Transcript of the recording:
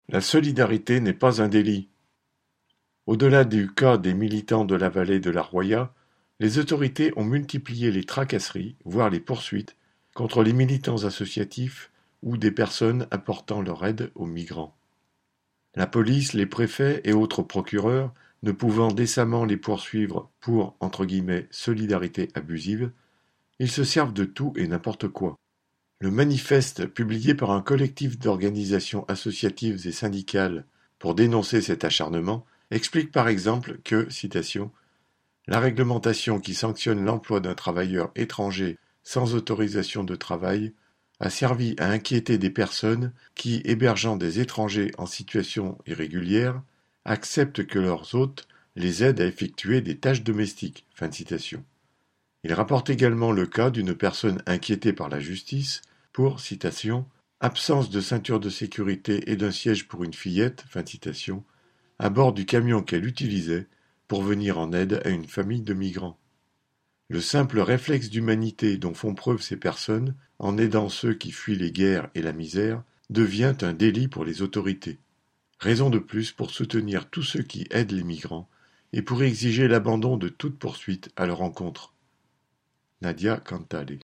La solidarité n'est pas un délit. Au-delà du cas des militants de la vallée de la Roya, les autorités ont multiplié les tracasseries, voire les poursuites, contre les militants associatifs ou des personnes apportant leur aide aux migrants. La police, les préfets et autres procureurs, ne pouvant décemment les poursuivre pour entre guillemets solidarité abusive, ils se servent de tout et n'importe quoi. Le manifeste publié par un collectif d'organisations associatives et syndicales pour dénoncer cet acharnement explique par exemple que, citation, la réglementation qui sanctionne l'emploi d'un travailleur étranger sans autorisation de travail a servi à inquiéter des personnes qui, hébergeant des étrangers en situation irrégulière, acceptent que leurs hôtes les aident à effectuer des tâches domestiques. Fin de citation. Il rapporte également le cas d'une personne inquiétée par la justice pour, citation, absence de ceinture de sécurité et d'un siège pour une fillette, fin de citation, à bord du camion qu'elle utilisait pour venir en aide à une famille de migrants. Le simple réflexe d'humanité dont font preuve ces personnes, en aidant ceux qui fuient les guerres et la misère, devient un délit pour les autorités. Raison de plus pour soutenir tous ceux qui aident les migrants et pour exiger l'abandon de toute poursuite à leur encontre. Nadia Cantale